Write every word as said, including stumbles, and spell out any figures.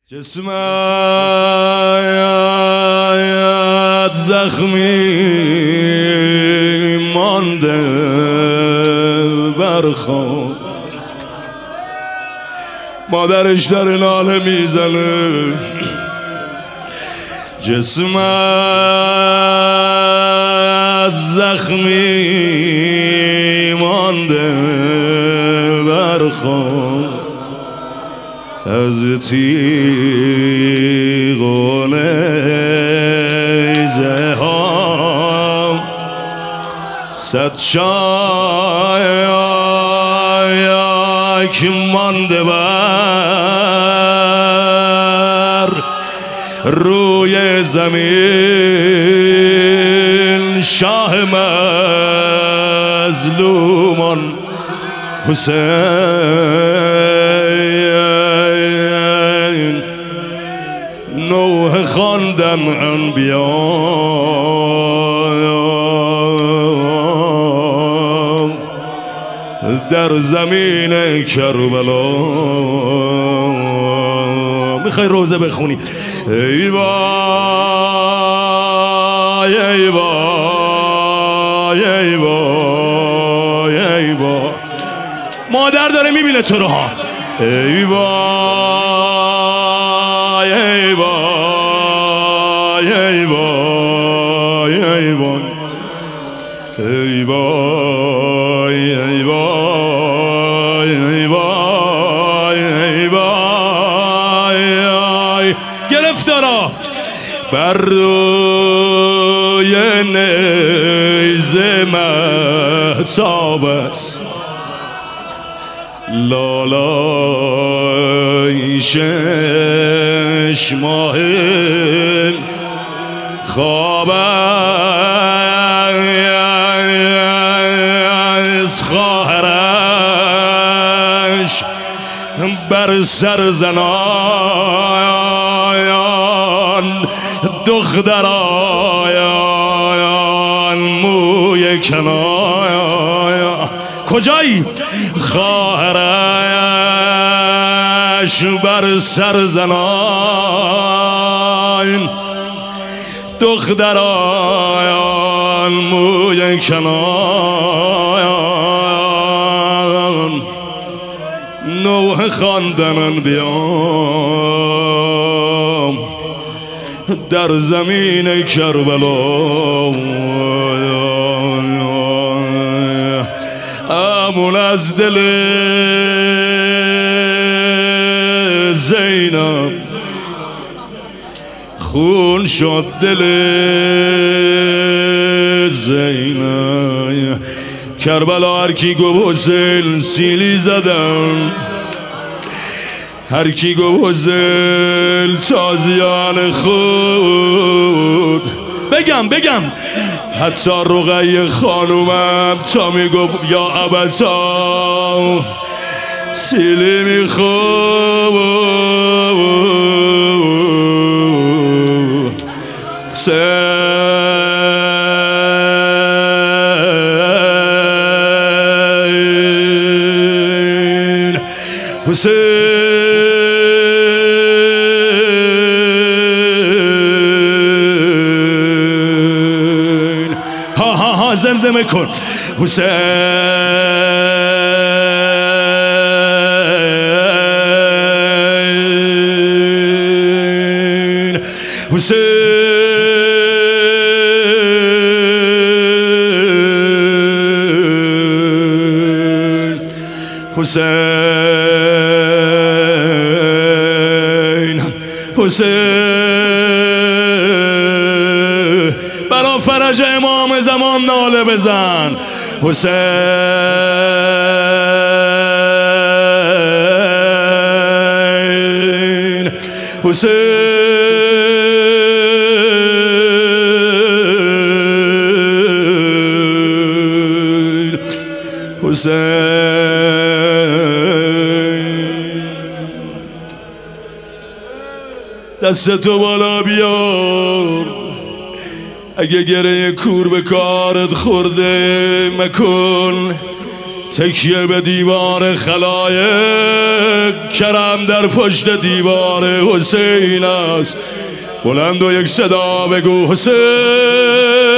جسمت زخمی مانده برخواب، مادرش در ناله میزنه. جسمت زخمی مانده برخواب، از تیغ و نیزه ها صد چاک مانده بر روی زمین. شاه مظلومان حسین، نوح خواندن انبیا در زمین کربلا. میخوای روزه بخونی؟ ای وای ای وای ای وای ای وای، مادر داره میبینه تو رو ها. ای وای ای وای ای وای ای وای ای وای ای وای ای وای ای وای. گرفتارا بر روی نیزه مهتاب است، لالای شش ماه خواب از خواهرش بر سر زنان، دختران موی کنار. کجایی؟ خواهرش بر سر زنان، دختران موی کنار. نوح خواندن بیام در زمین کربلا. امون از دل زینب خون شد، دل زینب. کربلا هر کی گو حسین سیلی زدم، هر کی گو حسین تازیان خود. بگم بگم حتی رقیه خانومم تا میگو یا ابتا سیلی میخواب حسین حسین. ها ها ها زمزمه کن. حسین حسین حسین حسین. برا فرج امام زمان ناله بزن. حسین حسین حسین. دستتو بالا بیار، اگه گره کور به کارت خورده مکن. تکیه به دیوار خلایق، کرم در پشت دیوار حسین است. بلند و یک صدا بگو حسین.